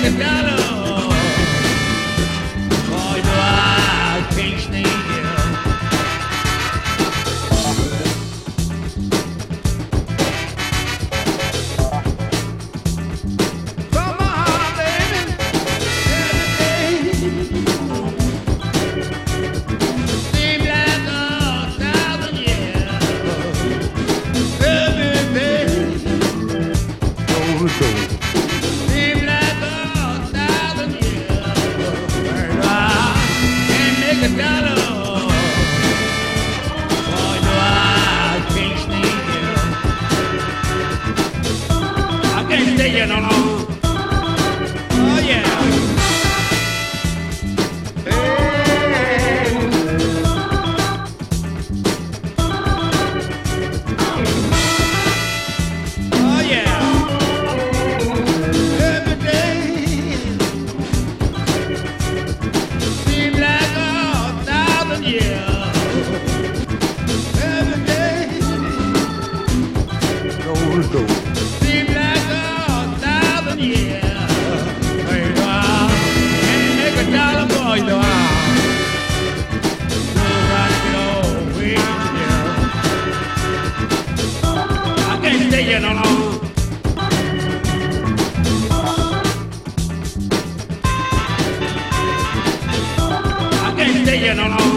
make a dollar. Boy, do I can't stand you. From my heart, baby, every day seems like 1,000 years. Every day seems like 1,000 years. But I can't make a dollar. Boy, do I can't stand you. I can't stay here no longer. Oh yeah. Hey. Oh yeah. Every day seems like 1,000 years. Every day seems like 1,000 years. Hey, can't make a dollar, boy, do I? I can't stay here no longer. I can't stay here no longer.